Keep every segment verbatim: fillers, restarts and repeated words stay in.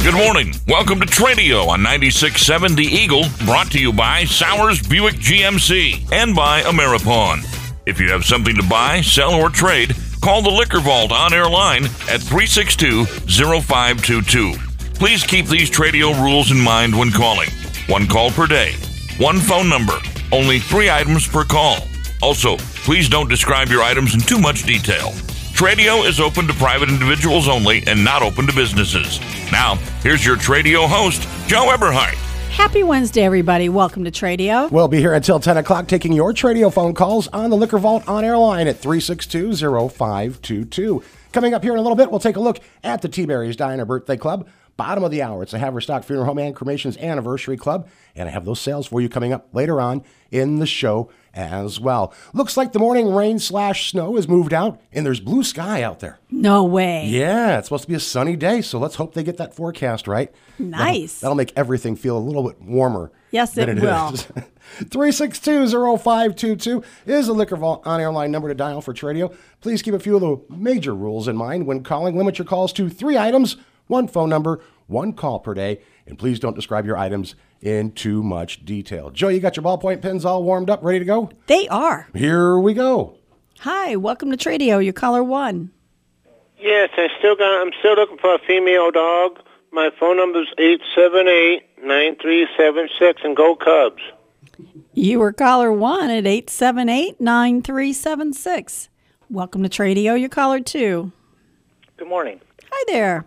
Good morning. Welcome to Tradio on ninety-six point seven The Eagle, brought to you by Sowers Buick G M C and by Ameripawn. If you have something to buy, sell, or trade, call the Liquor Vault on-air line at three six two, zero five two two. Please keep these Tradio rules in mind when calling. One call per day. One phone number. Only three items per call. Also, please don't describe your items in too much detail. Tradio is open to private individuals only and not open to businesses. Now, here's your Tradio host, Joe Eberhardt. Happy Wednesday, everybody. Welcome to Tradio. We'll be here until ten o'clock taking your Tradio phone calls on the Liquor Vault on-air line at three six two, zero five two two. Coming up here in a little bit, we'll take a look at the T-Berry's Diner Birthday Club. Bottom of the hour, it's the Haverstock Funeral Home and Cremations Anniversary Club, and I have those sales for you coming up later on in the show as well. Looks like the morning rain slash snow has moved out, and there's blue sky out there. No way. Yeah, it's supposed to be a sunny day, so let's hope they get that forecast right. Nice. That'll, that'll make everything feel a little bit warmer. Yes, than it it will. is. three six two, zero five two two is the Liquor Vault on-air line number to dial for Tradio. Please keep a few of the major rules in mind when calling. Limit your calls to three items, one phone number, one call per day, and please don't describe your items in too much detail. Joe, you got your ballpoint pens all warmed up, ready to go? They are. Here we go. Hi, welcome to Tradio. Your caller one. Yes, I still got. I'm still looking for a female dog. My phone number is eight seven eight, nine three seven six, and go Cubs. You were caller one at eight seven eight, nine three seven six. Welcome to Tradio. Your caller two. Good morning. Hi there.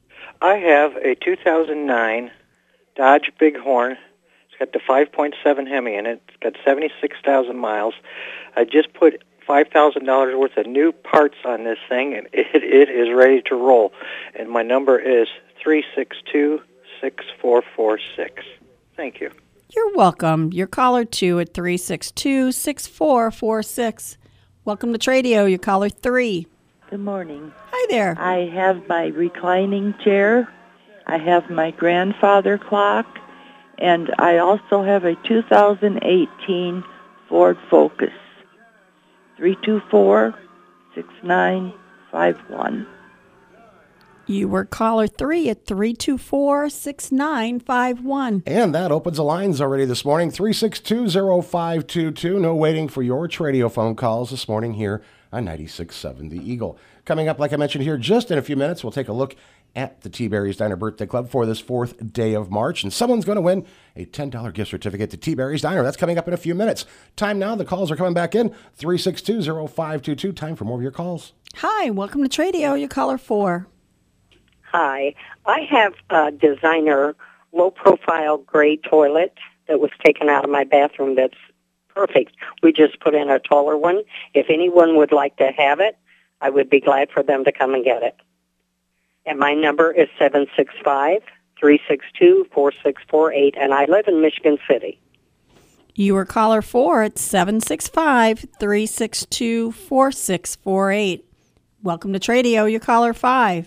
I have a two thousand nine Dodge Bighorn. It's got the five point seven Hemi in it. It's got seventy-six thousand miles. I just put five thousand dollars worth of new parts on this thing, and it, it is ready to roll. And my number is three six two, six four four six. Thank you. You're welcome. Your caller two at three six two, six four four six. Welcome to Tradio. Your caller three. Good morning. Hi there. I have my reclining chair. I have my grandfather clock. And I also have a two thousand eighteen Ford Focus. three two four, six nine five one. You were caller three at three two four, six nine five one. And that opens the lines already this morning, three six two, zero five two two. No waiting for your Tradio phone calls this morning here on ninety-six point seven The Eagle. Coming up, like I mentioned here, just in a few minutes, we'll take a look at the T-Berry's Diner Birthday Club for this fourth day of March. And someone's going to win a ten dollars gift certificate to T-Berry's Diner. That's coming up in a few minutes. Time now. The calls are coming back in. three six two, zero five two two. Time for more of your calls. Hi, welcome to Tradio. Your caller four. Hi. I have a designer low-profile gray toilet that was taken out of my bathroom that's perfect. We just put in a taller one. If anyone would like to have it, I would be glad for them to come and get it. And my number is seven six five, three six two, four six four eight, and I live in Michigan City. You were caller four at seven six five, three six two, four six four eight. Welcome to Tradio. Your caller five.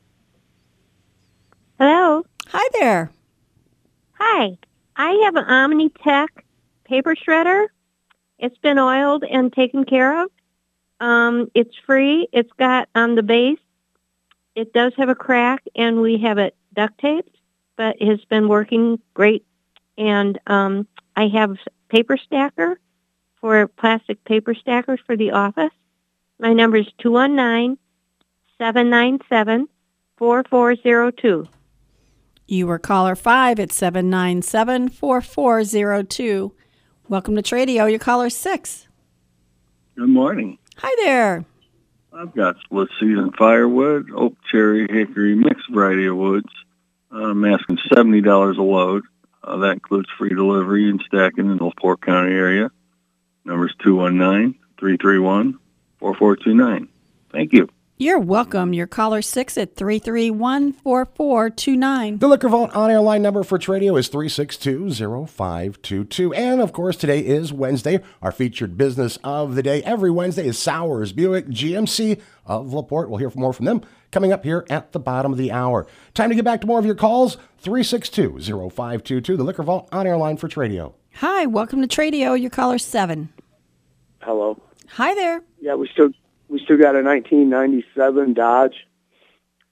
Hello. Hi there. Hi. I have an Omnitech paper shredder. It's been oiled and taken care of. Um, it's free. It's got on the base. It does have a crack, and we have it duct taped, but it has been working great. And um, I have paper stacker for plastic paper stackers for the office. My number is two one nine, seven nine seven, four four zero two. You were caller five at seven nine seven, four four zero two. Welcome to Tradio. Your caller six. Good morning. Hi there. I've got split season firewood, oak, cherry, hickory, mixed variety of woods. Uh, I'm asking seventy dollars a load. Uh, that includes free delivery and stacking in the LaPorte County area. Number's two one nine, three three one, four four two nine. Thank you. You're welcome. Your caller six at three three one, four four two nine. The Liquor Vault on-air line number for Tradio is three six two, zero five two two. And, of course, today is Wednesday. Our featured business of the day every Wednesday is Sowers Buick G M C of LaPorte. We'll hear more from them coming up here at the bottom of the hour. Time to get back to more of your calls. three six two, zero five two two. The Liquor Vault on-air line for Tradio. Hi, welcome to Tradio. Your caller seven. Hello. Hi there. Yeah, we still we still got a nineteen ninety-seven Dodge,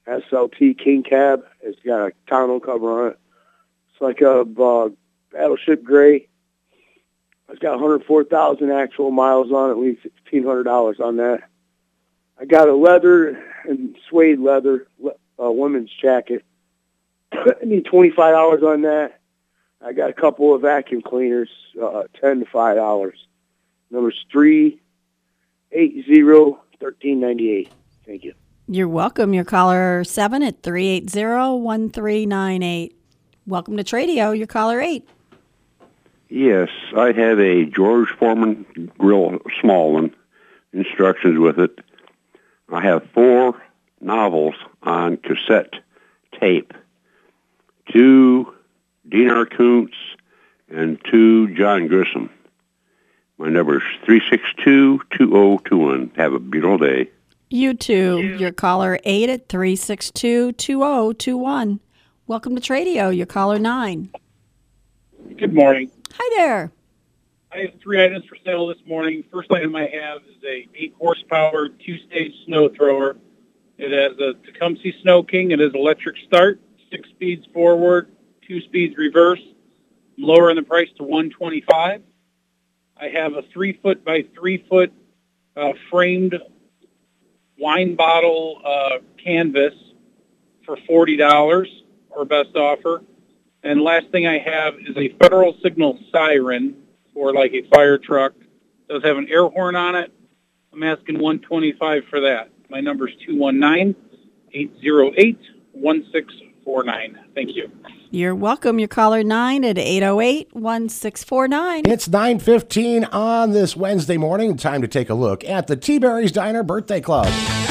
S L T King Cab. It's got a tonneau cover on it. It's like a uh, Battleship Gray. It's got one hundred four thousand actual miles on it, leaves fifteen hundred dollars on that. I got a leather and suede leather uh, women's jacket. I need twenty-five dollars on that. I got a couple of vacuum cleaners, uh, ten to five dollars. Numbers three eight zero thirteen ninety eight. Thank you. You're welcome. Your caller seven at three eight zero one three nine eight. Welcome to Tradio. Your caller eight. Yes, I have a George Foreman grill, small one. Instructions with it. I have four novels on cassette tape. Two Dean R. Koontz and two John Grissom. My number is three six two, two zero two one. Have a beautiful day. You too. Your caller eight at three six two, two zero two one. Welcome to Tradio. Your caller nine. Good morning. Hi there. I have three items for sale this morning. First item I have is a eight horsepower two-stage snow thrower. It has a Tecumseh Snow King. It is electric start, six speeds forward, two speeds reverse. I'm lowering the price to one twenty-five. I have a three foot by three foot uh, framed wine bottle uh, canvas for forty dollars, or best offer. And last thing I have is a Federal Signal siren for like a fire truck. It does have an air horn on it. I'm asking one twenty-five for that. My number is two one nine, eight zero eight, one six four nine. Thank you. You're welcome. Your caller nine at eight zero eight, one six four nine. It's nine fifteen on this Wednesday morning. Time to take a look at the T-Berry's Diner Birthday Club.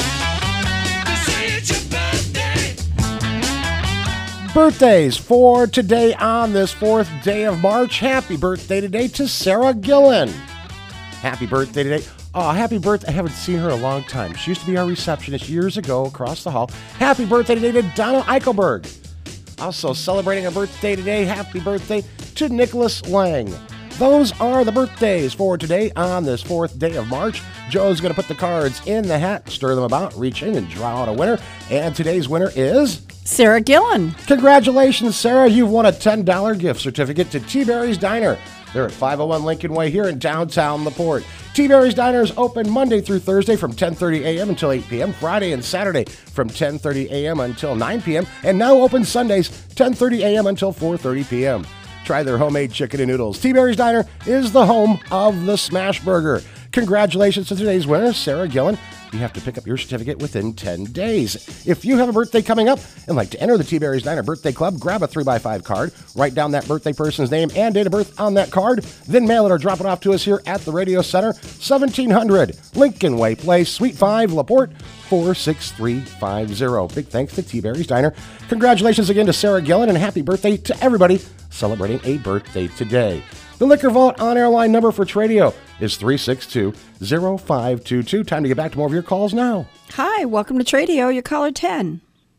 Birthdays for today on this fourth day of March. Happy birthday today to Sarah Gillen. Happy birthday today. Oh, happy birthday. I haven't seen her in a long time. She used to be our receptionist years ago across the hall. Happy birthday today to Donald Eichelberg. Also celebrating a birthday today, happy birthday to Nicholas Lang. Those are the birthdays for today on this fourth day of March. Joe's going to put the cards in the hat, stir them about, reach in and draw out a winner. And today's winner is Sarah Gillen. Congratulations, Sarah. You've won a ten dollars gift certificate to T-Berry's Diner. They're at five oh one Lincoln Way here in downtown LaPorte. T-Berry's Diner is open Monday through Thursday from ten thirty a.m. until eight p.m., Friday and Saturday from ten thirty a.m. until nine p.m., and now open Sundays ten thirty a.m. until four thirty p.m. Try their homemade chicken and noodles. T-Berry's Diner is the home of the Smash Burger. Congratulations to today's winner, Sarah Gillen. You have to pick up your certificate within ten days. If you have a birthday coming up and like to enter the T-Berry's Diner Birthday Club, grab a three by five card, write down that birthday person's name and date of birth on that card, then mail it or drop it off to us here at the Radio Center, seventeen hundred Lincoln Way Place, Suite five, LaPorte, four six three five zero. Big thanks to T-Berry's Diner. Congratulations again to Sarah Gillen, and happy birthday to everybody celebrating a birthday today. The Liquor Vault on-air line number for Tradio is three six two, zero five two two. Time to get back to more of your calls now. Hi, welcome to Tradio. Your caller ten.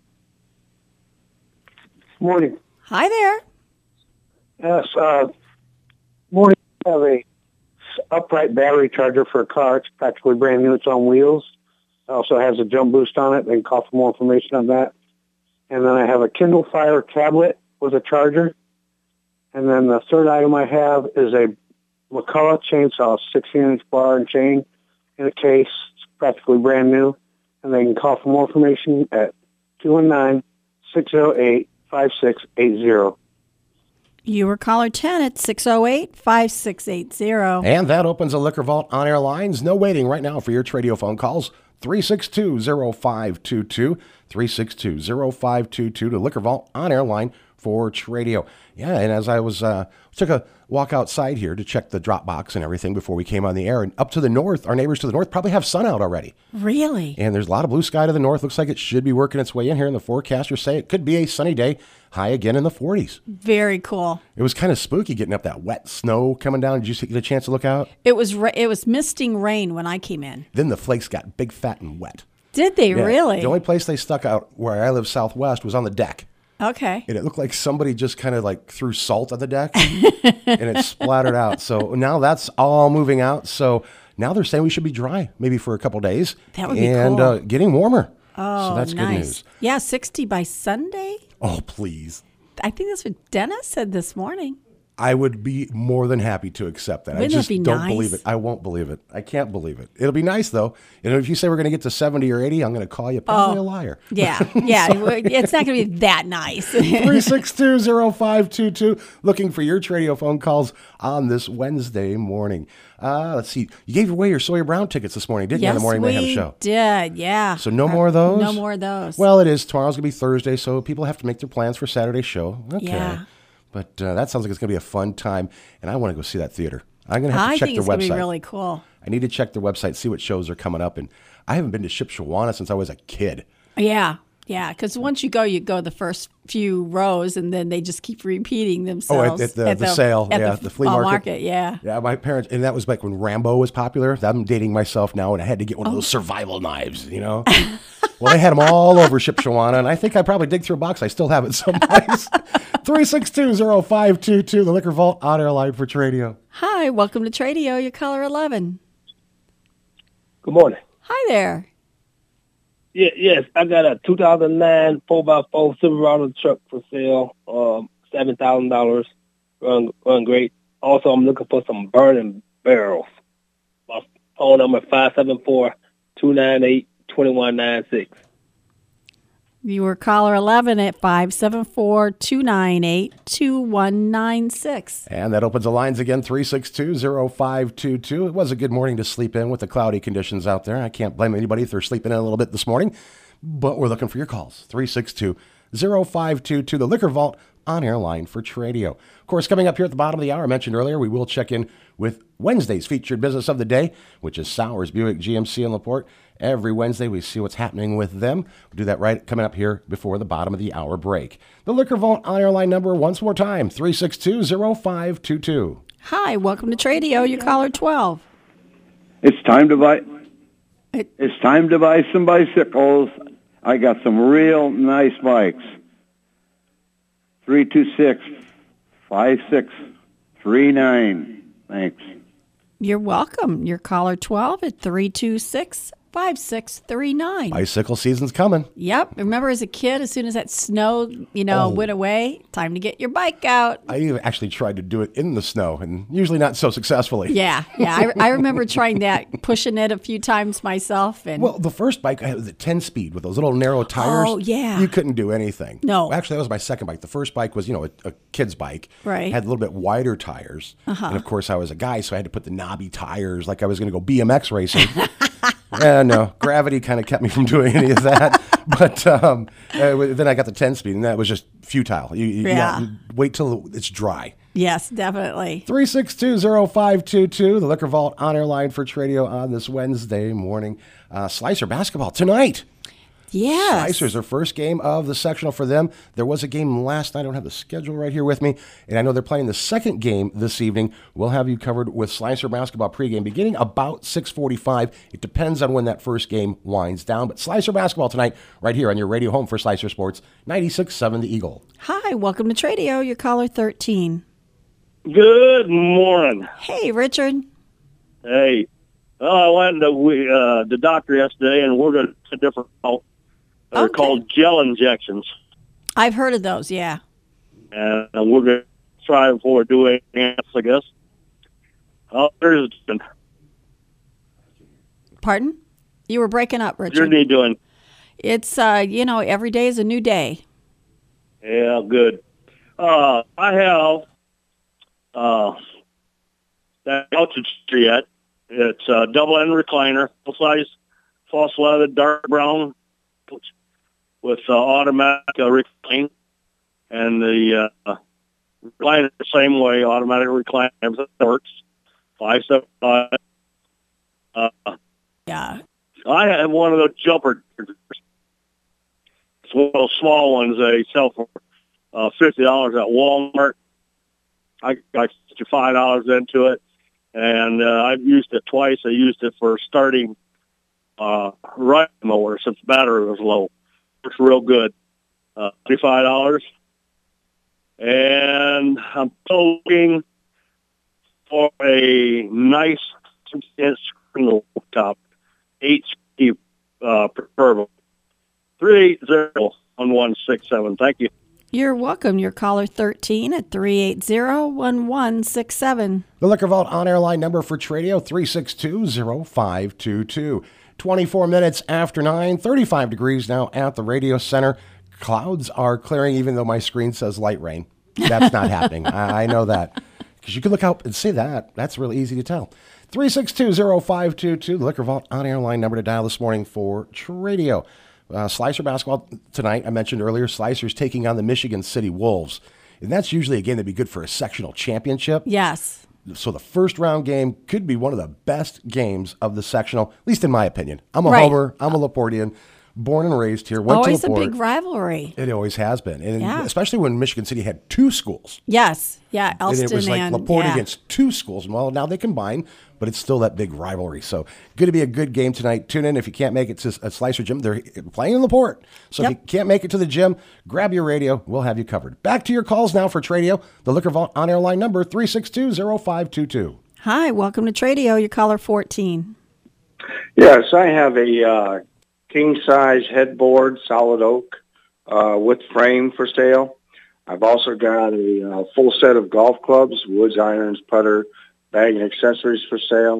Morning. Hi there. Yes, uh, morning. I have a upright battery charger for a car. It's practically brand new. It's on wheels. It also has a jump boost on it. They can call for more information on that. And then I have a Kindle Fire tablet with a charger. And then the third item I have is a McCullough chainsaw, sixteen-inch bar and chain in a case. It's practically brand new. And they can call for more information at two one nine, six zero eight, five six eight zero. You were caller ten at six zero eight, five six eight zero. And that opens a Liquor Vault on-air lines. No waiting right now for your Tradio phone calls. three six two, zero five two two, three six two, zero five two two to Liquor Vault on-air line for Tradio. Yeah, and as I was, uh, took a walk outside here to check the drop box and everything before we came on the air, and up to the north, our neighbors to the north probably have sun out already. Really? And there's a lot of blue sky to the north. Looks like it should be working its way in here, and the forecasters say it could be a sunny day, high again in the forties. Very cool. It was kind of spooky getting up that wet snow coming down. Did you get a chance to look out? It was ra- it was misting rain when I came in. Then the flakes got big, fat, and wet. Did they Yeah. really? The only place they stuck out where I live southwest was on the deck. Okay. And it looked like somebody just kind of like threw salt on the deck and it splattered out. So now that's all moving out. So now they're saying we should be dry maybe for a couple days. That would be and, cool. uh, getting warmer. Oh, so that's nice. good news. Yeah, sixty by Sunday. Oh, please. I think that's what Dennis said this morning. I would be more than happy to accept that. Wouldn't I just that be don't nice? believe it. I won't believe it. I can't believe it. It'll be nice, though. And if you say we're going to get to seventy or eighty, I'm going to call you probably Oh, a liar. Yeah, yeah. It's not going to be that nice. three six two, zero five two two. Looking for your Tradio phone calls on this Wednesday morning. Uh, let's see. You gave away your Sawyer Brown tickets this morning, didn't you, on Yes, the Morning Mayhem we show? did. Yeah. So no more of those? No more of those. Well, it is. Tomorrow's going to be Thursday, so people have to make their plans for Saturday's show. Okay. Yeah. But uh, that sounds like it's going to be a fun time, and I want to go see that theater. I'm going to have to I check think their it's going to website. be really cool. I need to check their website, see what shows are coming up. And I haven't been to Shipshawana since I was a kid. Yeah, yeah. Because once you go, you go the first few rows, and then they just keep repeating Oh, themselves. at, at, the, the, sale, at yeah, the, the flea uh, market. Yeah. Yeah, my parents, and that was back when Rambo was popular. I'm dating myself now, and I had to get one of those survival knives, you know? Well, they had them all over Shipshawana, and I think I probably dig through a box. I still have it someplace. three six two, zero five two two, the Liquor Vault on air line for Tradio. Hi, welcome to Tradio. Your caller eleven. Good morning. Hi there. Yeah, yes, I got a two thousand nine four by four Silverado truck for sale, um, seven thousand dollars, run, run great. Also, I'm looking for some burning barrels. My phone number is five seven four, two nine eight, two one nine six. You were caller eleven at five seven four, two nine eight, two one nine six. And that opens the lines again, three six two, zero five two two. It was a good morning to sleep in with the cloudy conditions out there. I can't blame anybody if they're sleeping in a little bit this morning, but we're looking for your calls. three six two, zero five two two, the Liquor Vault on air line for Tradio. Of course, coming up here at the bottom of the hour, I mentioned earlier, we will check in with Wednesday's featured business of the day, which is Sowers Buick G M C in LaPorte. Every Wednesday, we see what's happening with them. We'll do that right coming up here before the bottom of the hour break. The Liquor Vault on air line number once more time, three six two, zero five two two. Hi, welcome to Tradio. Your caller twelve. It's time to buy. It's time to buy some bicycles. I got some real nice bikes. Three two six five six three nine. Thanks. You're welcome. Your caller twelve at three two six, five six three nine. Bicycle season's coming. Yep. Remember as a kid, as soon as that snow, you know, Oh. went away, time to get your bike out. I even actually tried to do it in the snow, and usually not so successfully. Yeah, yeah. I, I remember trying that, pushing it a few times myself. And Well, the first bike, I had the ten speed with those little narrow tires. Oh, yeah. You couldn't do anything. No. Well, actually, that was my second bike. The first bike was, you know, a, a kid's bike. Right. Had a little bit wider tires. Uh-huh. And of course, I was a guy, so I had to put the knobby tires like I was going to go B M X racing. Yeah, no, gravity kind of kept me from doing any of that. But um, uh, then I got the ten speed, and that was just futile. You, you, Yeah. you wait till it's dry. yes, definitely. three six two, zero five two two, the Liquor Vault on air line for Tradio on this Wednesday morning. Uh, Slicer basketball tonight. Yes. Slicers, their first game of the sectional for them. There was a game last night. I don't have the schedule right here with me. And I know they're playing the second game this evening. We'll have you covered with Slicer basketball pregame beginning about six forty-five. It depends on when that first game winds down. But Slicer basketball tonight right here on your radio home for Slicer Sports, ninety-six point seven The Eagle. Hi, welcome to Tradio. Your caller thirteen. Good morning. Hey, Richard. Hey, well, I went to we, uh, the doctor yesterday, and we're going to different. They're Okay. called gel injections, I've heard of those, yeah. and we're going to try before doing else, I guess. Oh, there's Pardon? You were breaking up, what's your Richard. knee doing? It's, uh, you know, every day is a new day. Yeah, good. Uh, I have uh, that altitude yet. It's a double end recliner, full size, false leather, dark brown, with uh, automatic uh, recline, and the uh, recliner the same way, automatic recline, everything works. Five seven five. Uh, Yeah. I have one of those jumper. It's one of those small ones they sell for uh, fifty dollars at Walmart. I got five dollars into it, and uh, I've used it twice. I used it for starting uh, riding mower since the battery was low. Works real good. Uh, twenty-five dollars, and I'm still looking for a nice inch screen top, eight speed, uh, preferable. three eight zero, one one six seven. Thank you. You're welcome. You're caller thirteen at three eight zero, one one six seven. The Liquor Vault on-air line number for Tradio, three six two, zero five two two. twenty-four minutes after nine, thirty-five degrees now at the radio center. Clouds are clearing, even though my screen says light rain. That's not happening. I, I know that. Because you can look out and see that. That's really easy to tell. three six two, zero five two two, the Liquor Vault on-air line number to dial this morning for Tradio. Uh, Slicer basketball tonight, I mentioned earlier, Slicer's taking on the Michigan City Wolves. And that's usually a game that'd be good for a sectional championship. Yes. So the first round game could be one of the best games of the sectional, at least in my opinion. I'm a Right. homer. I'm a Laportian. Born and raised here. Went Always to a Laporte. big rivalry. It always has been. And Yeah. especially when Michigan City had two schools. Yes. Yeah. And Elston it was like and Laporte yeah. against two schools. Well, now they combine, but it's still that big rivalry. So, going to be a good game tonight. Tune in if you can't make it to a Slicer gym. They're playing in Laporte. So, Yep. if you can't make it to the gym, grab your radio. We'll have you covered. Back to your calls now for Tradio. The Liquor Vault on-air line number, three six two, zero five two two. Hi, welcome to Tradio. You're caller fourteen. Yes, I have a uh, king-size headboard, solid oak, uh, with frame for sale. I've also got a uh, full set of golf clubs, woods, irons, putter, bag, and accessories for sale.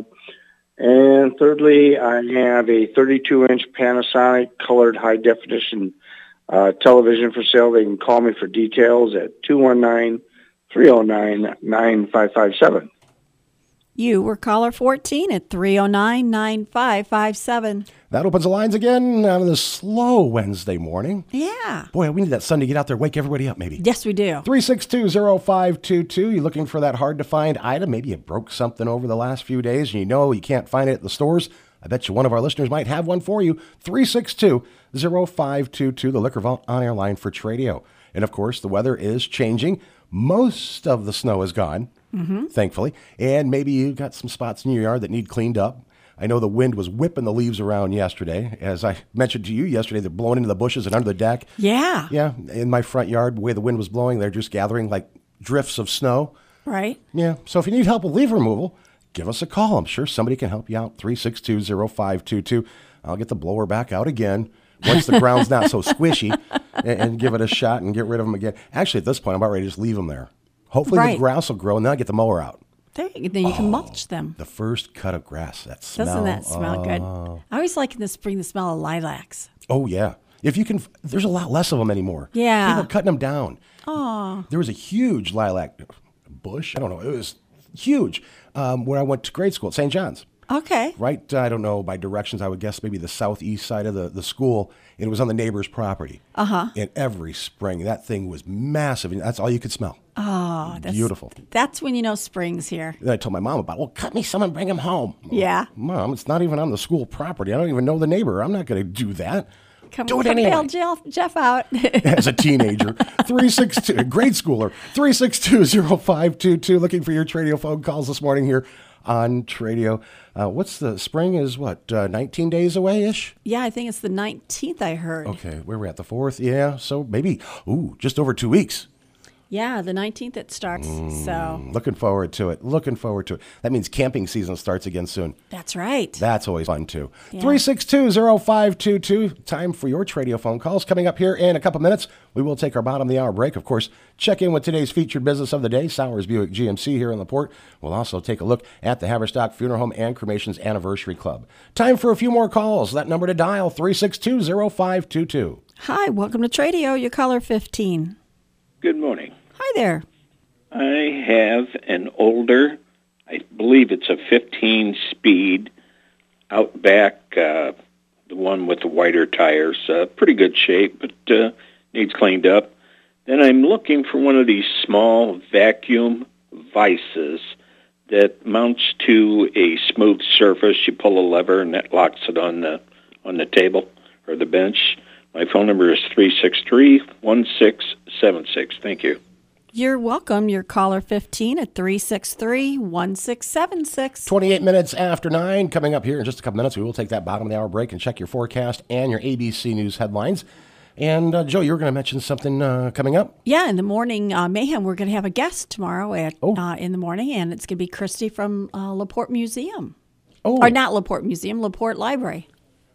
And thirdly, I have a thirty-two inch Panasonic colored high-definition uh, television for sale. They can call me for details at two one nine, three oh nine, nine five five seven. You were caller fourteen at three oh nine, nine five five seven. That opens the lines again on this slow Wednesday morning. Yeah. Boy, we need that sun to get out there, wake everybody up maybe. Yes, we do. three six two, zero five two two. You looking for that hard-to-find item? Maybe you broke something over the last few days and you know you can't find it at the stores. I bet you one of our listeners might have one for you. three six two, zero five two two, the Liquor Vault on-air line for Tradio. And, of course, the weather is changing. Most of the snow is gone, Mm-hmm. thankfully. And maybe you got some spots in your yard that need cleaned up. I know the wind was whipping the leaves around yesterday. As I mentioned to you yesterday, they're blowing into the bushes and under the deck. Yeah. Yeah, in my front yard, the way the wind was blowing, they're just gathering like drifts of snow. Right. Yeah, so if you need help with leaf removal, give us a call. I'm sure somebody can help you out. three six two, zero five two two. I'll get the blower back out again once the ground's not so squishy and, and give it a shot and get rid of them again. Actually, at this point, I'm about ready to just leave them there. Hopefully Right. the grass will grow and then I'll get the mower out. There, then you can mulch them. The first cut of grass, that smell. Doesn't that smell oh. good? I always like in the spring the smell of lilacs. Oh, yeah. If you can, there's a lot less of them anymore. Yeah. People are cutting them down. Oh. There was a huge lilac bush. I don't know. It was huge um, where I went to grade school at Saint John's. Okay. Right, uh, I don't know, by directions, I would guess maybe the southeast side of the, the school. And it was on the neighbor's property. Uh-huh. And every spring, that thing was massive. And that's all you could smell. Oh, that's Beautiful. That's when you know spring's here. Then I told my mom about it. Well, cut me some and bring them home. Yeah. Mom, it's not even on the school property. I don't even know the neighbor. I'm not going to do that. Come, do it come anyway. bail Jeff, Jeff out. As a teenager. three six two, grade schooler, three six two, zero five two two. Looking for your Tradio phone calls this morning here on Tradio. Uh, what's the spring is what, uh, nineteen days away-ish? Yeah, I think it's the nineteenth, I heard. Okay, where we're at, the fourth? Yeah, so maybe, ooh, just over two weeks. Yeah, the nineteenth it starts. So Looking forward to it. Looking forward to it. That means camping season starts again soon. that's right. That's always fun, too. Yeah. three six two, zero five two two. Time for your Tradio phone calls. Coming up here in a couple minutes, we will take our bottom of the hour break. Of course, check in with today's featured business of the day, Sowers Buick G M C here in LaPorte. We'll also take a look at the Haverstock Funeral Home and Cremations Anniversary Club. Time for a few more calls. That number to dial, three six two, zero five two two. Hi, welcome to Tradio. Your caller fifteen. Good morning. Hi there. I have an older, I believe it's a fifteen speed Outback, uh, the one with the wider tires. Uh, pretty good shape, but uh, needs cleaned up. Then I'm looking for one of these small vacuum vices that mounts to a smooth surface. You pull a lever and that locks it on the on the table or the bench. My phone number is three six three, one six seven six. Thank you. You're welcome. Your caller fifteen at three six three, one six seven six. twenty-eight minutes after nine. Coming up here in just a couple minutes, we will take that bottom of the hour break and check your forecast and your A B C News headlines. And, uh, Joe, you were going to mention something uh, coming up? Yeah, in the morning, uh, Mayhem, we're going to have a guest tomorrow at Oh. uh, in the morning, and it's going to be Christy from uh, LaPorte Museum. Oh. Or not LaPorte Museum, LaPorte Library.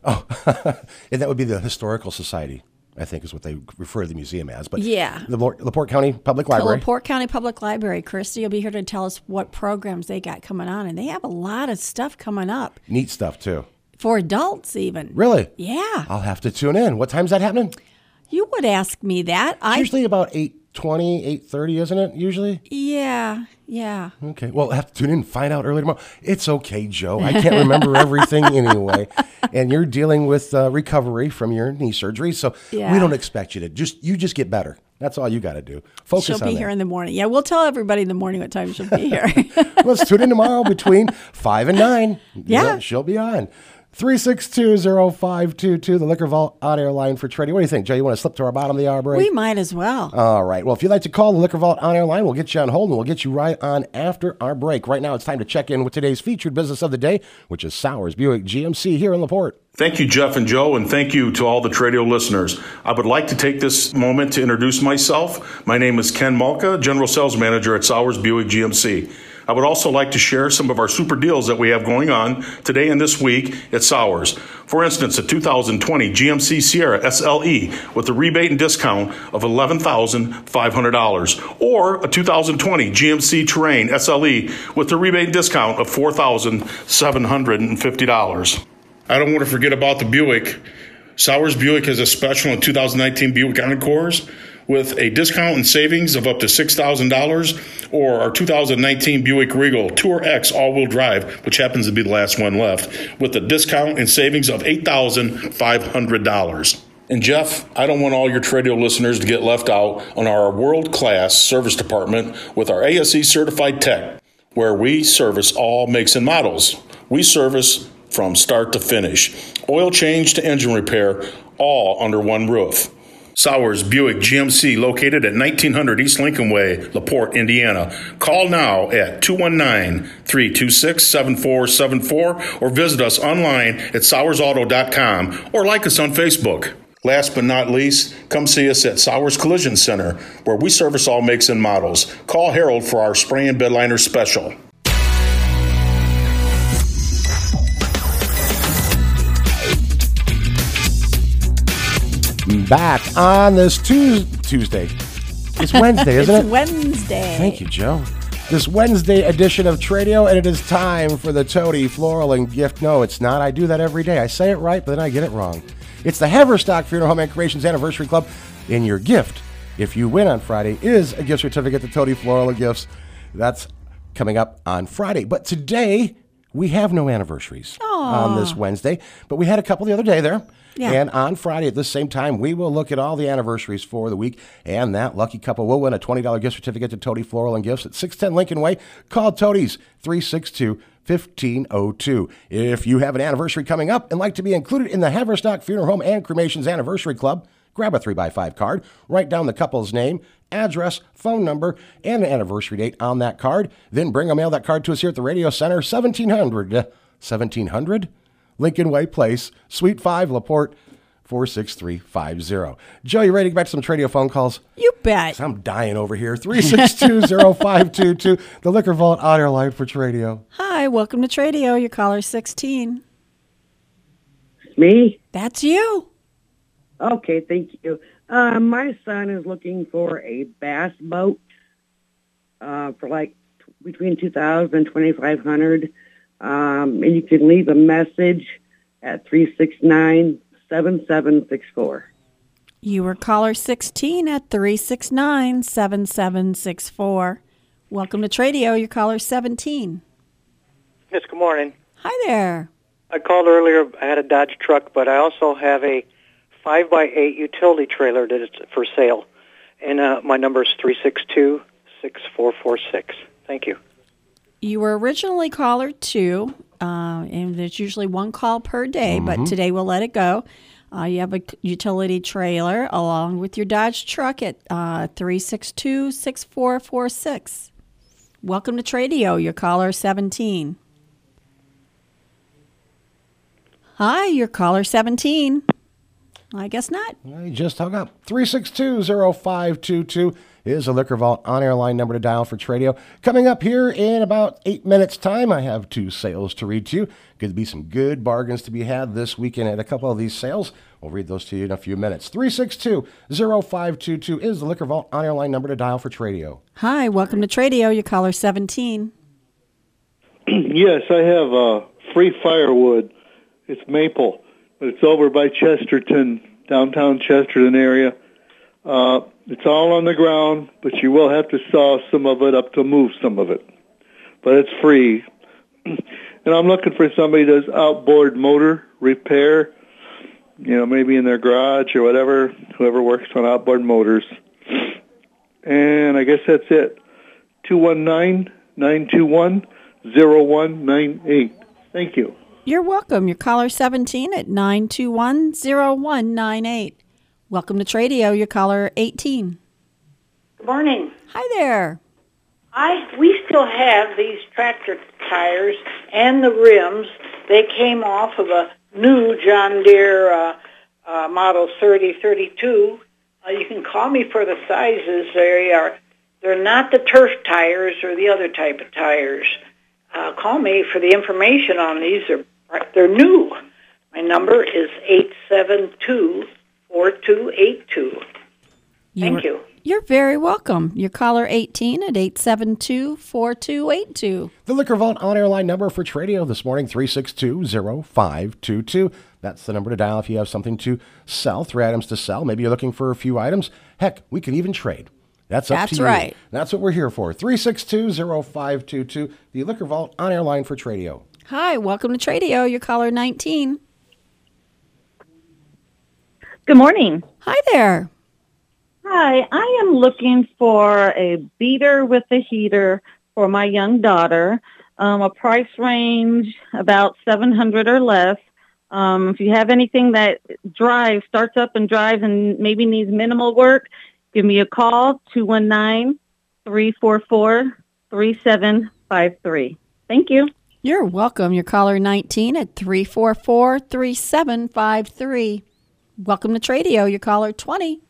Oh, and that would be the Historical Society, I think is what they refer to the museum as. But yeah. the LaPorte County Public Library. LaPorte County Public Library. Christy will be here to tell us what programs they got coming on. And they have a lot of stuff coming up. Neat stuff, too. For adults, even. Really? Yeah. I'll have to tune in. What time's that happening? You would ask me that. It's I usually about eight twenty, eight thirty, isn't it, usually? Yeah, yeah. Okay, well, I have to tune in and find out early tomorrow. It's okay, Joe. I can't remember everything anyway. And you're dealing with uh, recovery from your knee surgery, so yeah. we don't expect you to. Just You just get better. That's all you got to do. Focus she'll on be that. here in the morning. Yeah, we'll tell everybody in the morning what time she'll be here. Let's tune in tomorrow between five and nine. Yeah. yeah she'll be on. three six two, zero five two two, the Liquor Vault on-air line for trading. What do you think, Joe? You want to slip to our bottom of the hour break? We might as well. All right. Well, if you'd like to call the Liquor Vault on-air line, we'll get you on hold, and we'll get you right on after our break. Right now, it's time to check in with today's featured business of the day, which is Sowers Buick G M C here in LaPorte. Thank you, Jeff and Joe, and thank you to all the Tradio listeners. I would like to take this moment to introduce myself. My name is Ken Malka, General Sales Manager at Sowers Buick G M C. I would also like to share some of our super deals that we have going on today and this week at Sowers. For instance, a two thousand twenty G M C Sierra S L E with a rebate and discount of eleven thousand five hundred dollars, or a two thousand twenty G M C Terrain S L E with a rebate and discount of four thousand seven hundred fifty dollars. I don't want to forget about the Buick. Sowers Buick has a special in two thousand nineteen Buick Encores with a discount and savings of up to six thousand dollars, or our two thousand nineteen Buick Regal Tour X all-wheel drive, which happens to be the last one left, with a discount and savings of eight thousand five hundred dollars. And Jeff, I don't want all your Tradio listeners to get left out on our world-class service department with our A S E certified tech, where we service all makes and models. We service from start to finish, oil change to engine repair, all under one roof. Sowers Buick G M C, located at nineteen hundred East Lincoln Way, LaPorte, Indiana. Call now at two one nine, three two six, seven four seven four or visit us online at sowers auto dot com or like us on Facebook. Last but not least, come see us at Sowers Collision Center, where we service all makes and models. Call Harold for our spray and bed liner special. Back on this Tuesday. It's Wednesday, isn't it's it? It's Wednesday. Thank you, Joe. This Wednesday edition of Tradio, and it is time for the Toady Floral and Gift. No, it's not. I do that every day. I say it right, but then I get it wrong. It's the Haverstock Funeral Home and Cremations Anniversary Club, and your gift, if you win on Friday, is a gift certificate to Toady Floral and Gifts. That's coming up on Friday. But today, we have no anniversaries Aww. on this Wednesday, but we had a couple the other day there. Yeah. And on Friday at the same time, we will look at all the anniversaries for the week, and that lucky couple will win a twenty dollars gift certificate to Toady Floral and Gifts at six ten Lincoln Way. Call Toadies, three six two, one five zero two. If you have an anniversary coming up and like to be included in the Haverstock Funeral Home and Cremations Anniversary Club, grab a three by five card, write down the couple's name, address, phone number, and an anniversary date on that card. Then bring or mail that card to us here at the Radio Center, seventeen hundred, seventeen hundred Lincoln Way Place, Suite five, LaPorte, four six three five zero. Joe, you ready to get back to some Tradio phone calls? You bet. I'm dying over here. three six two, zero five two two, the Liquor Vault on-air line for Tradio. Hi, welcome to Tradio. Your caller sixteen. Me? That's you. Okay, thank you. Uh, my son is looking for a bass boat uh, for like t- between two thousand and twenty-five hundred. Um, and you can leave a message at three six nine, seven seven six four. You were caller sixteen at three six nine, seven seven six four. Welcome to Tradio. Your caller seventeen. Yes, good morning. Hi there. I called earlier. I had a Dodge truck, but I also have a five by eight utility trailer that is for sale. And uh, my number is three six two, six four four six. Thank you. You were originally caller two, uh, and there's usually one call per day, Mm-hmm. but today we'll let it go. Uh, you have a utility trailer along with your Dodge truck at uh, three six two, six four four six. Welcome to Tradio. Your caller seventeen. Hi, your caller seventeen. I guess not. Well, he just hung up. three six two, zero five two two is a Liquor Vault on-air line number to dial for Tradio. Coming up here in about eight minutes' time, I have two sales to read to you. Going to be some good bargains to be had this weekend at a couple of these sales. We'll read those to you in a few minutes. three six two, zero five two two is the Liquor Vault on-air line number to dial for Tradio. Hi, welcome to Tradio. Your caller seventeen. Yes, I have uh, free firewood. It's maple, but it's over by Chesterton, downtown Chesterton area. Uh, it's all on the ground, but you will have to saw some of it up to move some of it. But it's free. And I'm looking for somebody who does outboard motor repair, you know, maybe in their garage or whatever, whoever works on outboard motors. And I guess that's it. two one nine, nine two one, zero one nine eight. Thank you. You're welcome. Your caller seventeen at nine two one, zero one nine eight. Welcome to Tradio. Your caller eighteen. Good morning. Hi there. I we still have these tractor tires and the rims. They came off of a new John Deere uh, uh, Model thirty thirty-two. Uh, you can call me for the sizes. They are they're not the turf tires or the other type of tires. Uh, call me for the information on these. They're they're new. My number is eight seven two, four two eight two. Thank you. You're very welcome. Your caller eighteen at eight seven two, four two eight two. The Liquor Vault on-air line number for Tradio this morning, three six two, zero five two two. That's the number to dial if you have something to sell, three items to sell. Maybe you're looking for a few items. Heck, we could even trade. That's up That's to you. right. That's what we're here for. three six two, zero five two two, the Liquor Vault on-air line for Tradio. Hi, welcome to Tradio. Your caller nineteen. Good morning. Hi there. Hi, I am looking for a beater with a heater for my young daughter. Um, a price range about seven hundred dollars or less. Um, if you have anything that drives, starts up and drives and maybe needs minimal work, give me a call, two one nine, three four four, three seven five three. Thank you. You're welcome. Your caller nineteen at three four four, three seven five three. Welcome to Tradio. Your caller twenty.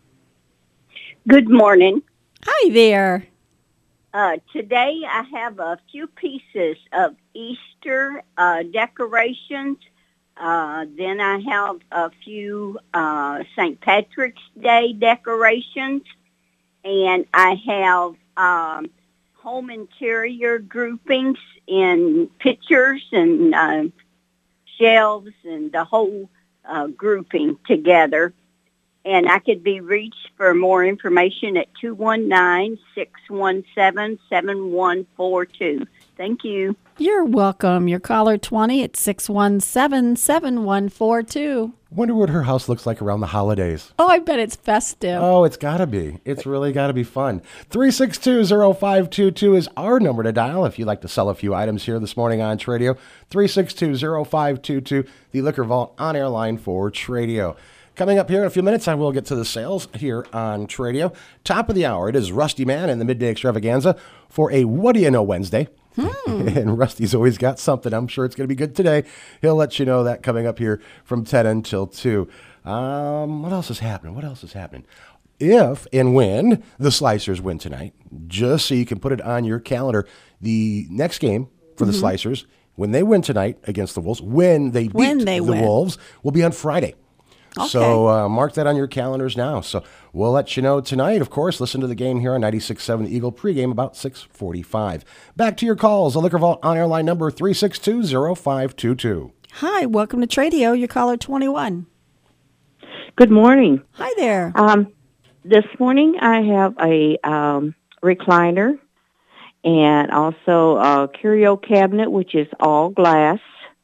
Good morning. Hi there. Uh, today I have a few pieces of Easter uh, decorations. Uh, then I have a few uh, Saint Patrick's Day decorations. And I have um, home interior groupings in pictures and uh, shelves and the whole uh, grouping together. And I could be reached for more information at two one nine, six one seven, seven one four two. Thank you. You're welcome. Your caller twenty at six one seven, seven one four two. Wonder what her house looks like around the holidays. Oh, I bet it's festive. Oh, it's got to be. It's really got to be fun. three six two, zero five two two is our number to dial if you'd like to sell a few items here this morning on Tradio. three six two, zero five two two, the Liquor Vault on-air line for Tradio. Coming up here in a few minutes, I will get to the sales here on Tradio. Top of the hour, it is Rusty Man in the Midday Extravaganza for a What Do You Know Wednesday. Hmm. And Rusty's always got something. I'm sure it's going to be good today. He'll let you know that coming up here from ten until two. Um, what else is happening? What else is happening? If and when the Slicers win tonight, just so you can put it on your calendar, the next game for the mm-hmm. Slicers, when they win tonight against the Wolves, when they beat when they the win. Wolves, will be on Friday. Okay. So uh, mark that on your calendars now. So we'll let you know tonight. Of course, listen to the game here on ninety-six point seven The Eagle pregame about six forty-five. Back to your calls. The Liquor Vault on-air line number three six two, zero five two two. Hi, welcome to Tradio. Your caller twenty-one. Good morning. Hi there. Um, this morning I have a um, recliner and also a curio cabinet, which is all glass.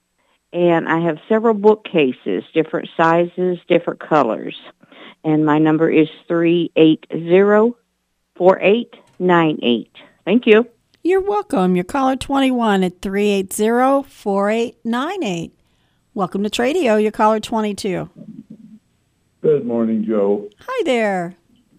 And I have several bookcases, different sizes, different colors. And my number is three eight zero, four eight nine eight. Thank you. You're welcome. Your caller twenty-one at three eight zero, four eight nine eight. Welcome to Tradio. Your caller twenty-two. Good morning, Joe. Hi there.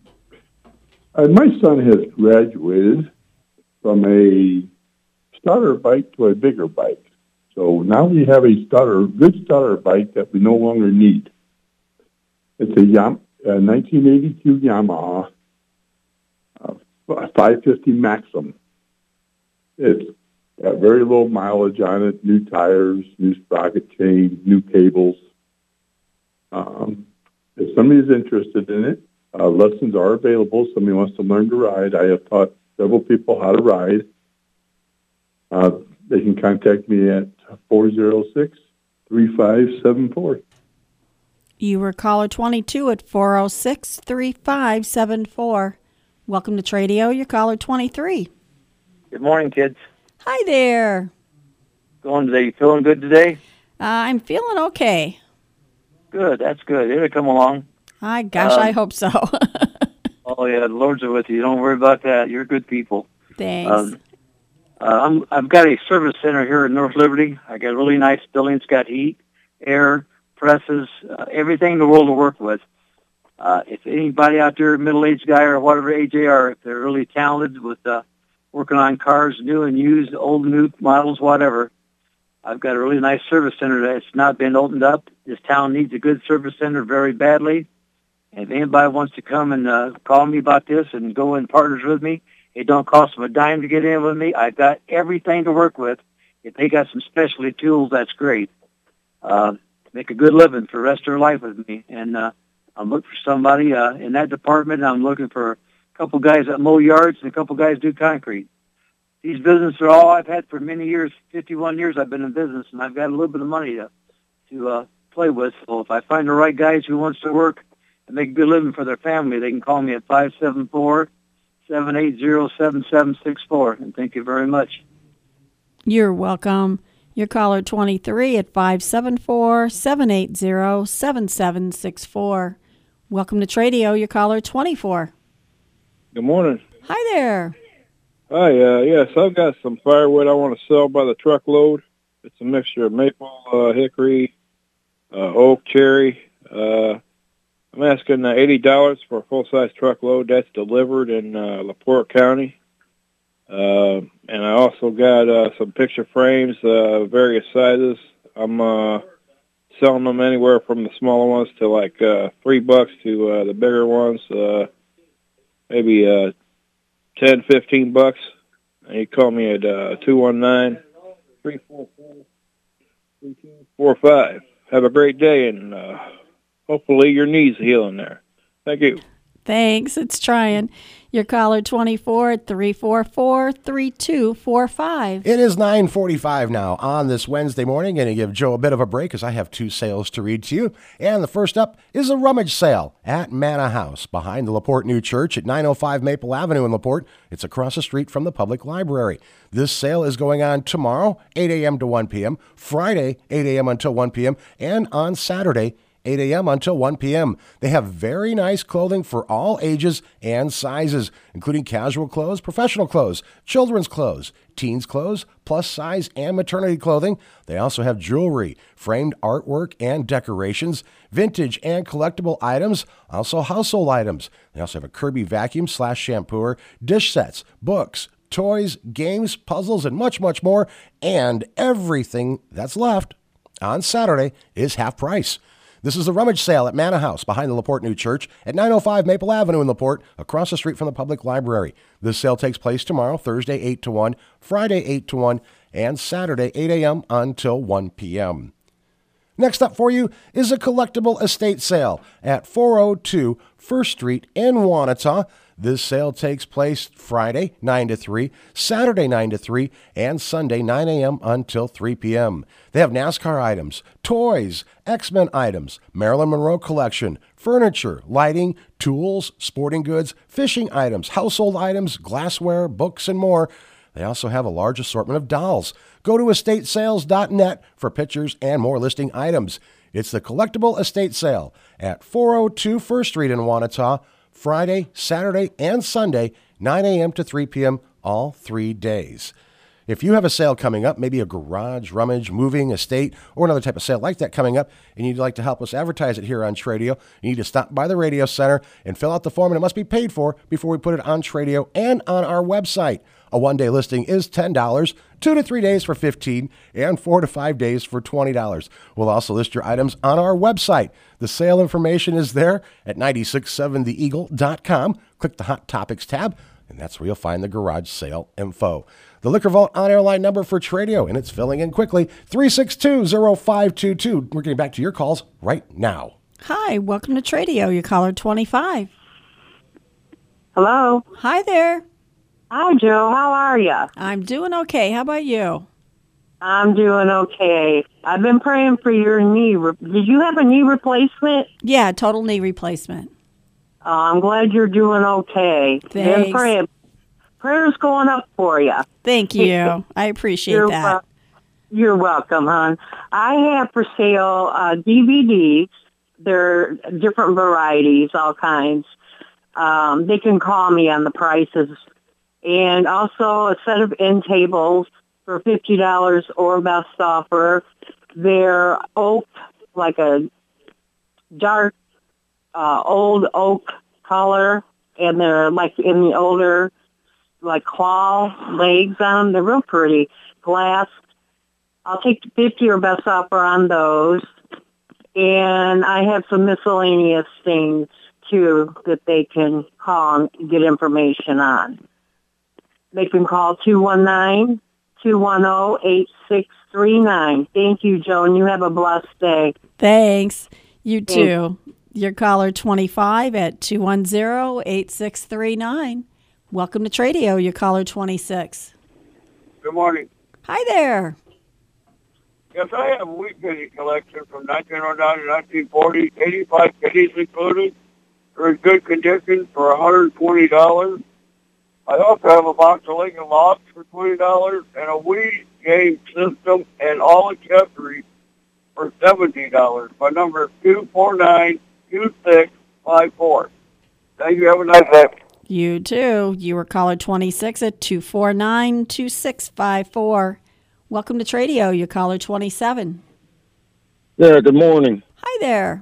Uh, my son has graduated from a starter bike to a bigger bike. So now we have a starter, good starter bike that we no longer need. It's a Yam- uh, nineteen eighty-two Yamaha uh, five fifty Maxim. It's got very low mileage on it, new tires, new sprocket chain, new cables. Um, if somebody's interested in it, uh, lessons are available. Somebody wants to learn to ride. I have taught several people how to ride. Uh, they can contact me at four oh six, three five seven four. You were caller twenty-two at four oh six, three five seven four. Welcome to Tradio. You're caller twenty-three. Good morning, kids. Hi there. Going today? You feeling good today? Uh, I'm feeling okay. Good. That's good. It'll come along. I gosh, Um, I hope so. Oh yeah, the Lord's are with you. Don't worry about that. You're good people. Thanks. Um, uh, I'm, I've got a service center here in North Liberty. I got a really nice building. It's got heat, air, presses, uh, everything in the world to work with. Uh, if anybody out there, middle-aged guy or whatever age they are, if they're really talented with uh, working on cars, new and used, old and new models, whatever, I've got a really nice service center that's not been opened up. This town needs a good service center very badly. And if anybody wants to come and uh, call me about this and go in partners with me, it don't cost them a dime to get in with me. I've got everything to work with. If they got some specialty tools, that's great. Uh, make a good living for the rest of their life with me. And uh, I'm looking for somebody uh, in that department. I'm looking for a couple guys that mow yards and a couple guys do concrete. These businesses are all I've had for many years. fifty-one years I've been in business, and I've got a little bit of money to to uh, play with. So if I find the right guys who wants to work and make a good living for their family, they can call me at five seven four, seven eight zero, seven seven six four. And thank you very much. You're welcome. You're caller twenty-three at five seven four, seven eight zero, seven seven six four. Welcome to Tradio. You're caller twenty-four. Good morning. Hi there. Hi, uh, yes, I've got some firewood I want to sell by the truckload. It's a mixture of maple, uh, hickory, uh, oak, cherry. Uh, I'm asking uh, eighty dollars for a full-size truckload. That's delivered in uh, LaPorte County. Uh, and I also got uh, some picture frames, uh, various sizes. I'm uh, selling them anywhere from the smaller ones to like uh, three bucks to uh, the bigger ones, uh, maybe uh, ten, fifteen bucks. And you call me at uh, two one nine, three four four, three two four five. Have a great day, and uh, hopefully your knees heal in there. Thank you. Thanks. It's trying. Your caller twenty-four at three four four, three two four five. It is nine forty-five now on this Wednesday morning. Going to give Joe a bit of a break as I have two sales to read to you. And the first up is a rummage sale at Manna House behind the LaPorte New Church at nine oh five Maple Avenue in LaPorte. It's across the street from the public library. This sale is going on tomorrow, eight a.m. to one p.m., Friday, eight a.m. until one p.m., and on Saturday, eight a.m. until one p.m. They have very nice clothing for all ages and sizes, including casual clothes, professional clothes, children's clothes, teens clothes, plus size and maternity clothing. They also have jewelry, framed artwork and decorations, vintage and collectible items, also household items. They also have a Kirby vacuum slash shampooer, dish sets, books, toys, games, puzzles, and much, much more. And everything that's left on Saturday is half price. This is the rummage sale at Manna House behind the LaPorte New Church at nine oh five Maple Avenue in LaPorte, across the street from the public library. This sale takes place tomorrow, Thursday, eight to one, Friday, eight to one, and Saturday, eight a.m. until one p.m. Next up for you is a collectible estate sale at four oh two First Street in Wanata. This sale takes place Friday, nine to three, Saturday, nine to three, and Sunday, nine a.m. until three p.m. They have NASCAR items, toys, X-Men items, Marilyn Monroe collection, furniture, lighting, tools, sporting goods, fishing items, household items, glassware, books, and more. They also have a large assortment of dolls. Go to estate sales dot net for pictures and more listing items. It's the collectible estate sale at four oh two First Street in Wanata, Friday, Saturday, and Sunday, nine a.m. to three p.m., all three days. If you have a sale coming up, maybe a garage, rummage, moving, estate, or another type of sale like that coming up, and you'd like to help us advertise it here on Tradio, you need to stop by the radio center and fill out the form, and it must be paid for before we put it on Tradio and on our website. A one-day listing is ten dollars, two to three days for fifteen dollars, and four to five days for twenty dollars. We'll also list your items on our website. The sale information is there at nine six seven the eagle dot com. Click the Hot Topics tab, and that's where you'll find the garage sale info. The Liquor Vault on-air line number for Tradio, and it's filling in quickly, three six two, zero five two two. We're getting back to your calls right now. Hi, welcome to Tradio. Your caller twenty-five. Hello. Hi there. Hi, Joe. How are you? I'm doing okay. How about you? I'm doing okay. I've been praying for your knee. Re- Did you have a knee replacement? Yeah, total knee replacement. Uh, I'm glad you're doing okay. Thanks. Been praying. Prayers going up for you. Thank you. I appreciate you're that. Wel- you're welcome, hon. I have for sale uh, D V Ds. They're different varieties, all kinds. Um, they can call me on the prices. And also a set of end tables for fifty dollars or best offer. They're oak, like a dark, uh, old oak color, and they're like in the older, like claw legs on them. They're real pretty. Glass. I'll take the fifty or best offer on those. And I have some miscellaneous things, too, that they can call and get information on. They can call two one nine, two one zero, eight six three nine. Thank you, Joan. You have a blessed day. Thanks. You too. Thanks. Your caller twenty-five at two one zero, eight six three nine. Welcome to Tradio. Your caller twenty-six. Good morning. Hi there. Yes, I have a wheat penny collection from nineteen oh nine to nineteen forty, eighty-five pennies included. They're in good condition for one hundred twenty dollars. I also have a box of Lincoln Logs for twenty dollars and a Wii game system and all accessories for seventy dollars. My number is two four nine, two six five four. Thank you. Have a nice day. You too. You were caller twenty-six at two four nine, two six five four. Welcome to Tradio. You're caller twenty-seven. Yeah, good morning. Hi there.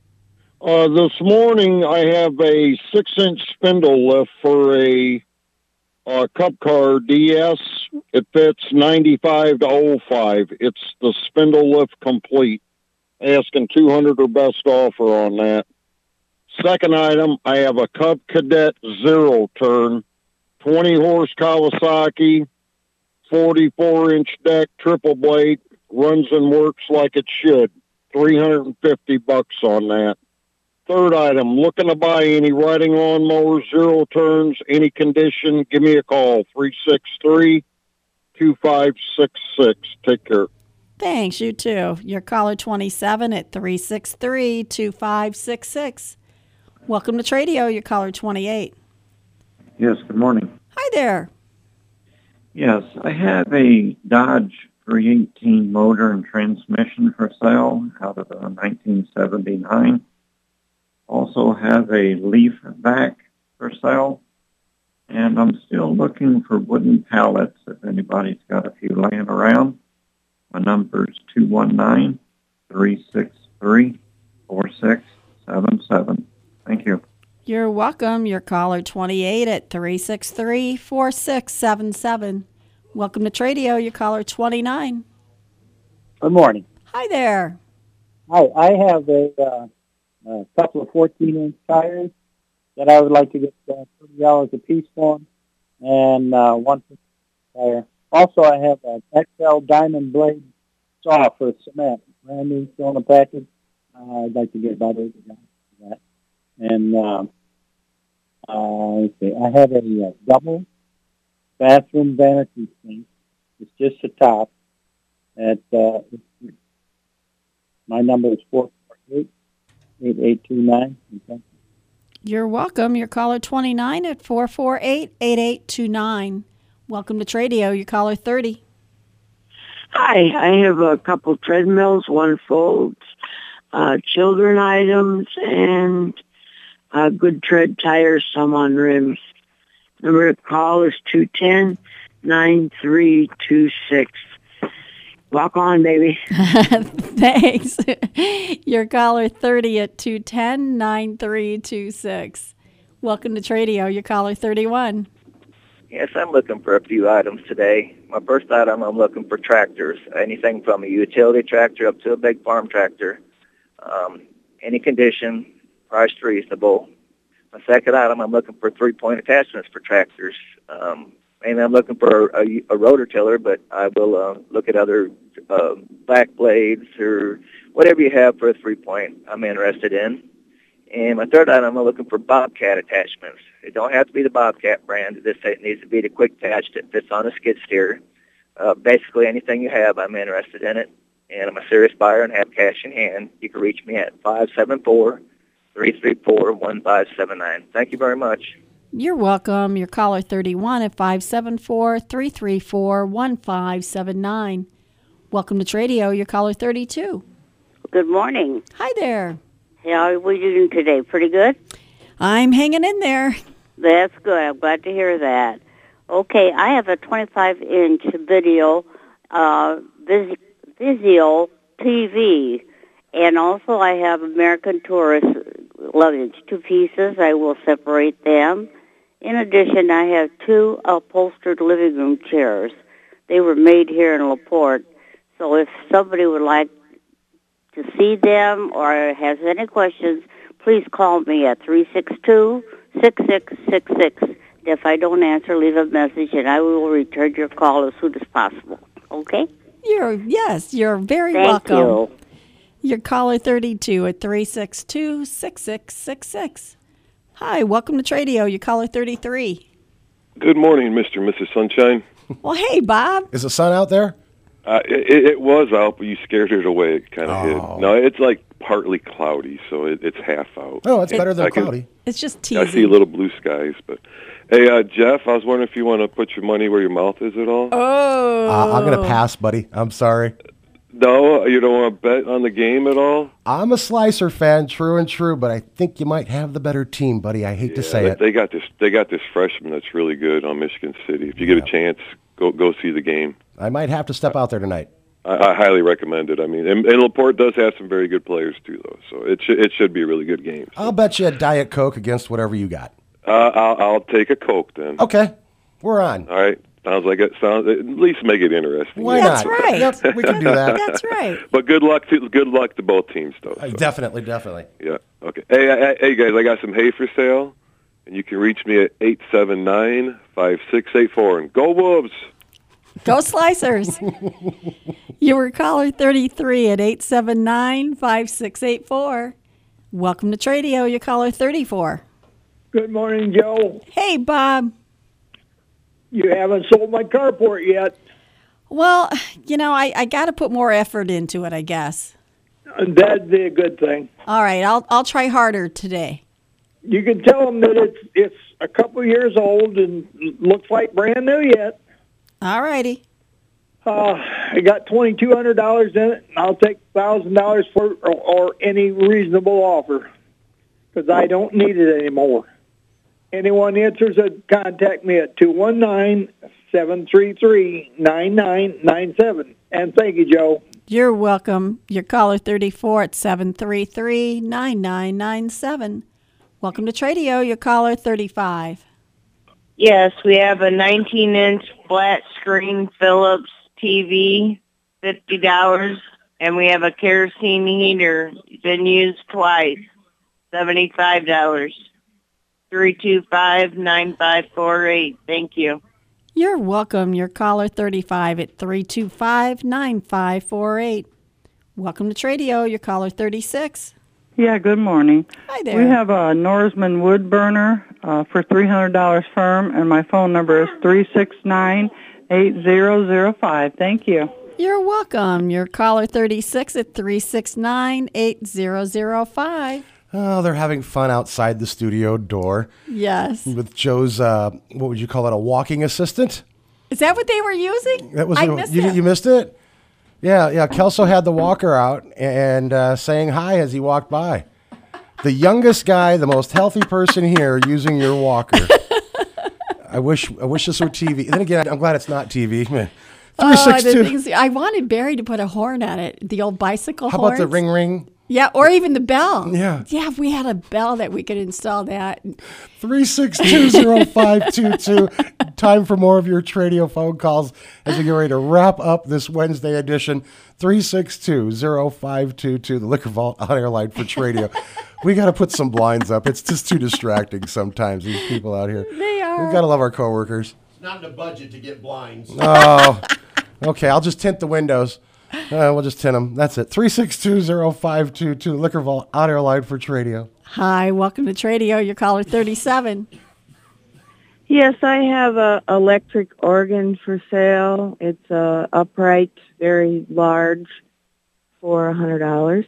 Uh, this morning I have a six-inch spindle lift for a uh, Cup Car D S. It fits ninety-five to oh five. It's the spindle lift complete. Asking two hundred or best offer on that. Second item, I have a Cub Cadet Zero Turn, twenty horse Kawasaki, forty-four inch deck, triple blade, runs and works like it should. three hundred fifty bucks on that. Third item, looking to buy any riding lawnmowers, zero turns, any condition, give me a call, three six three, two five six six. Take care. Thanks, you too. Your caller twenty-seven at three six three, two five six six. Welcome to Tradio. Your caller twenty-eight. Yes, good morning. Hi there. Yes, I have a Dodge three eighteen motor and transmission for sale out of a nineteen seventy-nine. Also have a Leaf vac for sale. And I'm still looking for wooden pallets if anybody's got a few laying around. My number is two one nine, three six three, four six seven seven. Thank you. You're welcome. Your caller twenty-eight at three six three, four six seven seven. Welcome to Tradio. Your caller twenty-nine. Good morning. Hi there. Hi, I have a, uh, a couple of fourteen-inch tires that I would like to get uh, thirty dollars a piece for, and uh, one tire. Also, I have an X L Diamond Blade saw for cement, brand new, still in the package. Uh, I'd like to get about eighty dollars for that. And uh, uh, let's see, I have a uh, double bathroom vanity sink. It's just the top. At uh, my number is four four eight, eight eight two nine. You're welcome. Your caller twenty-nine at four four eight, eight eight two nine. Welcome to Tradio. Your caller thirty. Hi, I have a couple treadmills, one folds, uh, children items, and uh, good tread tires, some on rims. Number to call is two one zero, nine three two six. Walk on, baby. Thanks. Your caller thirty at two one zero, nine three two six. Welcome to Tradio. Your caller thirty-one. Yes, I'm looking for a few items today. My first item, I'm looking for tractors. Anything from a utility tractor up to a big farm tractor. Um, any condition, priced reasonable. My second item, I'm looking for three-point attachments for tractors. Um, mainly I'm looking for a, a rotor tiller, but I will uh, look at other uh, back blades or whatever you have for a three-point I'm interested in. And my third item, I'm looking for Bobcat attachments. It don't have to be the Bobcat brand. This needs to be the quick attach that fits on a skid steer. Uh, basically, anything you have, I'm interested in it. And I'm a serious buyer and have cash in hand. You can reach me at five seven four, three three four, one five seven nine. Thank you very much. You're welcome. Your caller thirty-one at five seven four, three three four, one five seven nine. Welcome to Tradio. Your caller thirty-two. Good morning. Hi there. How are we doing today? Pretty good? I'm hanging in there. That's good. I'm glad to hear that. Okay, I have a twenty-five inch video uh, Vis- Vizio T V, and also I have American Tourist luggage, two pieces. I will separate them. In addition, I have two upholstered living room chairs. They were made here in LaPorte, so if somebody would like to see them or has any questions, please call me at three six two, six six six six. If I don't answer, leave a message, and I will return your call as soon as possible. Okay? You're yes, you're very Thank welcome. you. Your caller thirty-two at three six two, six six six six. Hi, welcome to Tradio. Your caller thirty-three. Good morning, Mister and Missus Sunshine. Well, hey, Bob. Is the sun out there? Uh, it, it was out, but you scared it away. It kind of Oh. hid. No, it's like partly cloudy, so it, it's half out. Oh, it's better than I can- cloudy. It's just I teasing. see little blue skies, but hey, uh, Jeff, I was wondering if you want to put your money where your mouth is at all. Oh. Uh, I'm going to pass, buddy. I'm sorry. No, you don't want to bet on the game at all. I'm a Slicer fan, true and true, but I think you might have the better team, buddy. I hate to say they, it. they got this. They got this freshman that's really good on Michigan City. If you get a chance, go go see the game. I might have to step out there tonight. I, I highly recommend it. I mean, and, and LaPorte does have some very good players too, though. So it should it should be a really good game. I'll bet you a Diet Coke against whatever you got. Uh, I'll, I'll take a Coke then. Okay, we're on. All right. Sounds like it. Sounds at least make it interesting. Why That's not? right. Yep, we can do that. That's right. But good luck to good luck to both teams, though. Uh, so. Definitely, definitely. Yeah. Okay. Hey, hey, hey, guys, I got some hay for sale, and you can reach me at eight seven nine, five six eight four. And go Wolves! Go Slicers. You were caller thirty-three at eight seven nine, five six eight four. Welcome to Tradio. Your caller thirty-four. Good morning, Joe. Hey, Bob. You haven't sold my carport yet. Well, you know, I, I got to put more effort into it, I guess. That'd be a good thing. All right, I'll I'll try harder today. You can tell them that it's it's a couple years old and looks like brand new yet. All righty. Uh, I got twenty-two hundred dollars in it, and I'll take one thousand dollars for or, or any reasonable offer because I don't need it anymore. Anyone interested, contact me at two one nine, seven three three, nine nine nine seven. And thank you, Joe. You're welcome. Your caller thirty-four at seven three three, nine nine nine seven. Welcome to Tradio. Your caller thirty-five. Yes, we have a nineteen inch flat screen Philips T V, fifty dollars, and we have a kerosene heater, been used twice, seventy-five dollars. three two five, nine five four eight. Thank you. You're welcome. Your caller thirty-five at three two five, nine five four eight. Welcome to Tradio. Your caller thirty-six. Yeah, good morning. Hi there. We have a Norseman wood burner uh, for three hundred dollars firm, and my phone number is three six nine, eight zero zero five. Thank you. You're welcome. Your caller thirty-six at three six nine, eight zero zero five. Oh, they're having fun outside the studio door. Yes. With Joe's, uh, what would you call it, a walking assistant? Is that what they were using? That was I a- missed you, it. you missed it? Yeah, yeah. Kelso had the walker out and uh, saying hi as he walked by. The youngest guy, the most healthy person here using your walker. I wish I wish this were T V. Then again, I'm glad it's not T V. Man. Oh, three six the two. things, I wanted Barry to put a horn on it. The old bicycle How horns. about the ring ring? Yeah, or even the bell. Yeah. Yeah, if we had a bell that we could install that. three six two, zero five two two. Time for more of your Tradio phone calls as we get ready to wrap up this Wednesday edition. three six two, zero five two two, the Liquor Vault on air line for Tradio. We got to put some blinds up. It's just too distracting sometimes, these people out here. They are. We've got to love our coworkers. It's not in the budget to get blinds. Oh, okay. I'll just tint the windows. Uh, we'll just tint them. That's it. three six two, zero five two two, Liquor Vault on air line for Tradio. Hi, welcome to Tradio. Your caller thirty-seven. Yes, I have a electric organ for sale. It's uh, upright, very large, for a hundred dollars.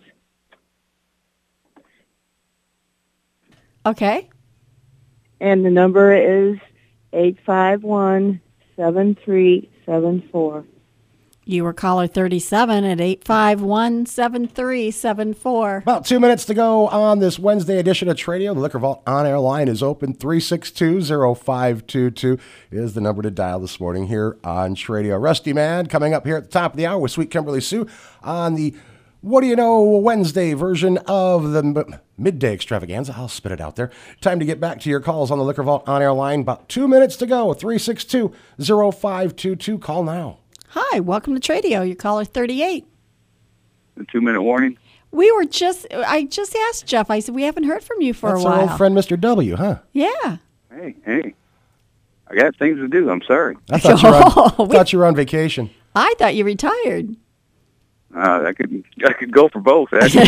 Okay. And the number is eight five one, seven three seven four. You were caller thirty-seven at eight five one, seven three seven four. About two minutes to go on this Wednesday edition of Tradio. The Liquor Vault on air line is open. three six two, zero five two two is the number to dial this morning here on Tradio. Rusty Man coming up here at the top of the hour with Sweet Kimberly Sue on the What Do You Know Wednesday version of the m- midday extravaganza. I'll spit it out there. Time to get back to your calls on the Liquor Vault on air line. About two minutes to go. three six two, zero five two two. Call now. Hi, welcome to Tradio. Your caller thirty-eight. A two-minute warning. We were just, I just asked Jeff. I said, we haven't heard from you for That's a while. our old friend, Mister W, huh? Yeah. Hey, hey. I got things to do. I'm sorry. I thought, you, were on, I thought you were on vacation. I thought you retired. Uh, I could I could go for both, actually.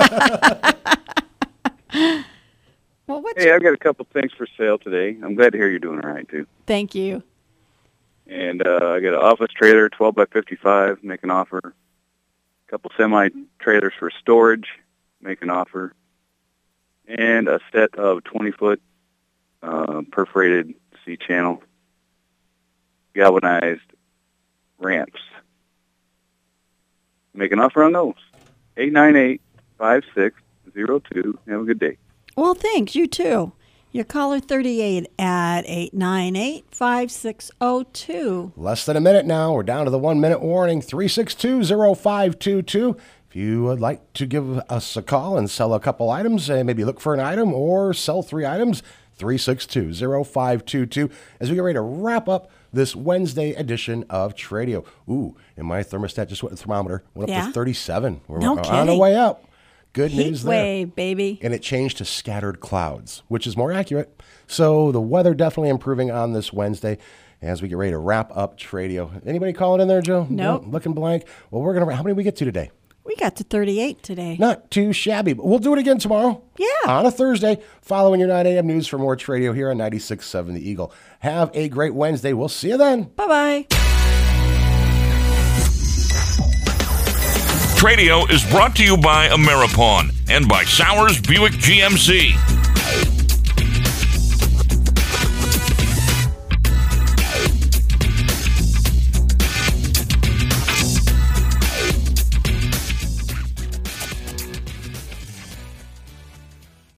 Well, what's hey, I've got a couple things for sale today. I'm glad to hear you're doing all right, too. Thank you. And uh, I got an office trailer, twelve by fifty-five, make an offer. A couple semi-trailers for storage, make an offer. And a set of twenty-foot uh, perforated C-channel galvanized ramps. Make an offer on those. eight nine eight, five six zero two. Have a good day. Well, thanks. You too. Your caller thirty-eight at eight nine eight, five six zero two. Less than a minute now. We're down to the one-minute warning. three six two, zero five two two. If you would like to give us a call and sell a couple items, uh, maybe look for an item or sell three items, three six two, zero five two two. As we get ready to wrap up this Wednesday edition of Tradio. Ooh, and my thermostat just went, the thermometer went up Yeah? to thirty-seven. We're No on kidding. the way up. Good Heat news there. wave, baby. And it changed to scattered clouds, which is more accurate. So the weather definitely improving on this Wednesday as we get ready to wrap up Tradio. Anybody calling in there, Joe? Nope. No, looking blank. Well, we're going to, how many did we get to today? We got to thirty-eight today. Not too shabby, but we'll do it again tomorrow. Yeah. On a Thursday, following your nine a.m. news for more Tradio here on ninety-six point seven The Eagle. Have a great Wednesday. We'll see you then. Bye-bye. Tradio is brought to you by Ameripon and by Sowers Buick G M C.